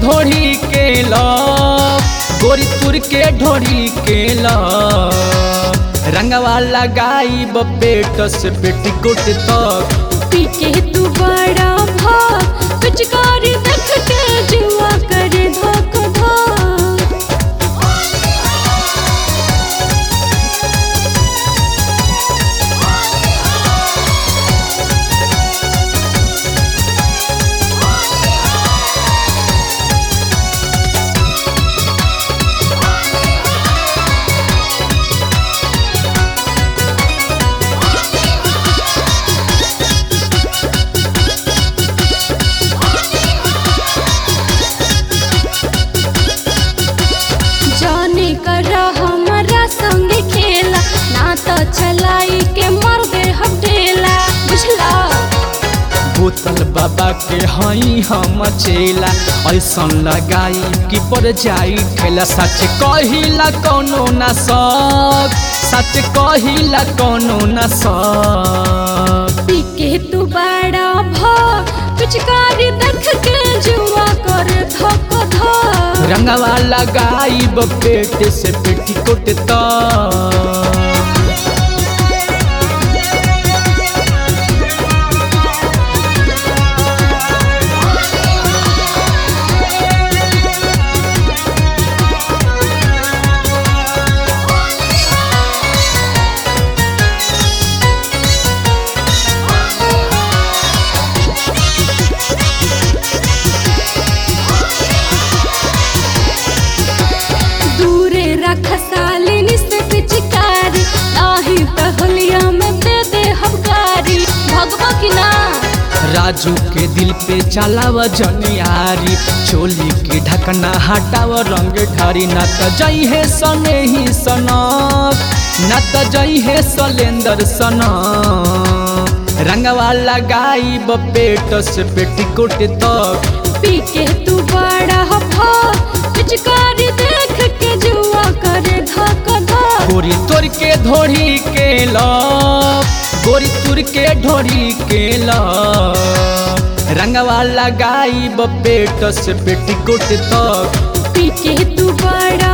ढोरी के गोरी तुर के ढोरी के रंगवा लगाई पेट से पेटीकोट तक। पी के तू बड़ा भाग पिचकारी देख के जुआ करे धक धक। जाने करा हमारा संग खेला ना तो चलाई के मर दे हम ढेला बुझला। बोतल बाबा के हई हम चेला ऐसन लगाई कि पर जाई ठेला। सच कहिला कोनो ना सब, सच कहिला कोनो ना सब। पी के तू बड़ा भाग पिचकारी देख के जुआ करे धक धक। रंगवा लगाई पेट से पेटीकोट तक। दूरे रख सालिनी से पिचकारी नाही तहलिया में दे दे हबकारी भगवा की ना। राजू के दिल पे चलाव जनियारी चोली के ढकना हटाव रंग ढारी। ना तो जई है सने ही सनक, ना तो जई है सलेंदर सनक। रंगवा लगाई पेट से पेटीकोट तक। पी के तू बड़ा भाग पिचकारी देख के जुआ करे धक धक। गोरी तोर के ढोरी के गोरी तुर के ढोरी के रंगवा लगाई पेट से पेटीकोट तक। पी के तू बड़ा